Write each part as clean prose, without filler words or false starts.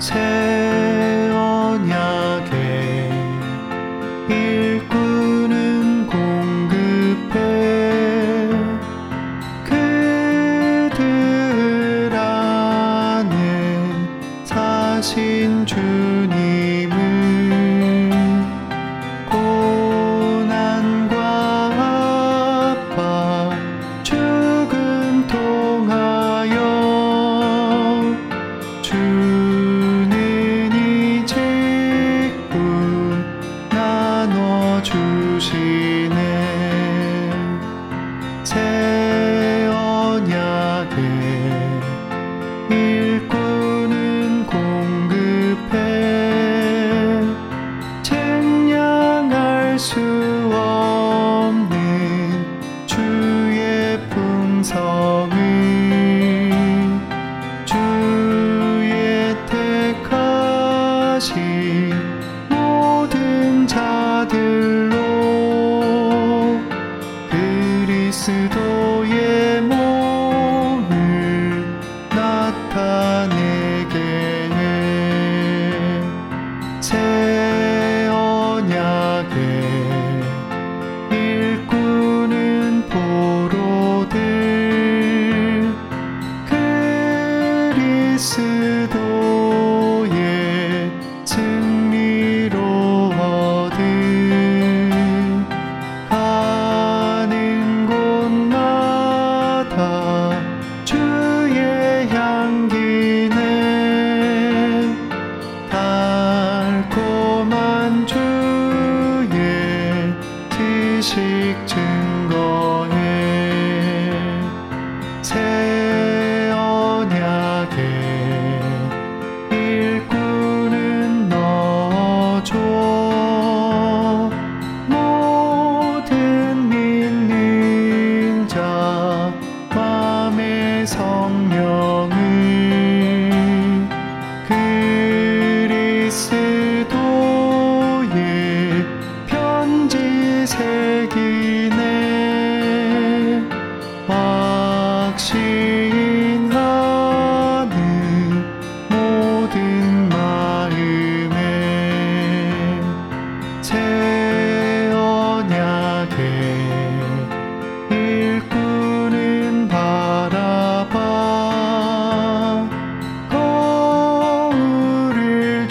새 언약의 일꾼은 공급해 그들 안에 사신 주님을 고난과 아파 죽음 통하여 주는 이 직분 나눠주시네. 새 언약의 일꾼은 공급해 측량할 수 없는 주의 풍성을 주의 택하신 모든 자들로 그리스도의 몸을 나타내게 해. 새 언약의 일꾼은 포로들 그리스도의 승리로 얻은 가는 곳마다 주의 향기네. 달콤한 주의 지식 증거해. 새 언약의 일꾼은 넣어줘. 모든 믿는 자 맘의 성령을 그리스도의 편지 새기네. 확신하는 모든 마음에 새 언약의 일꾼은 바라봐 거울을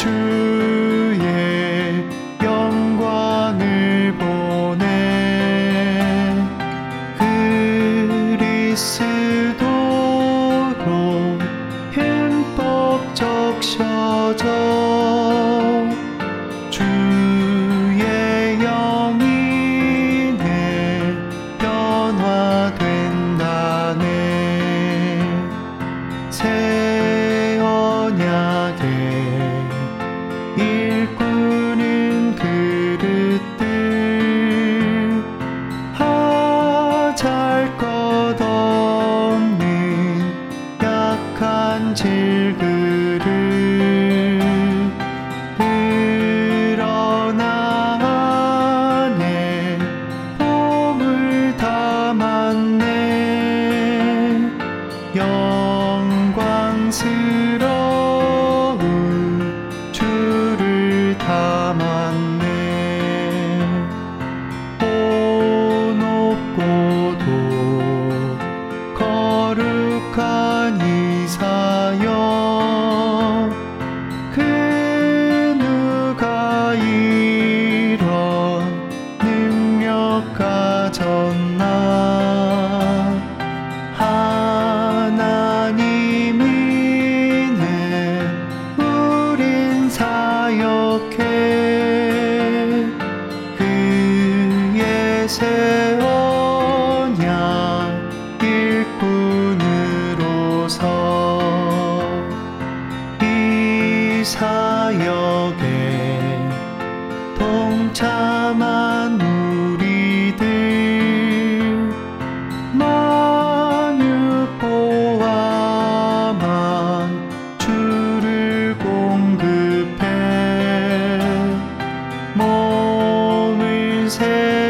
주의 영광을 보내. 그리스도로 흠뻑 적셔져 주의 영이 내 변화된다네. 새 언약의 일꾼은 그릇들 하잘 것 없는 약한 질그릇 그러나 안에 봄을 담았네. 영광스러운 주를 담았네. 높고도 거룩한 이사여 그 누가 이런 능력 가졌나. 하나님이네 우린 사역해 그의 새 언약 일꾼으로서 이 사역에 동참한 우리들 만유보화만 주를 공급해 몸을 새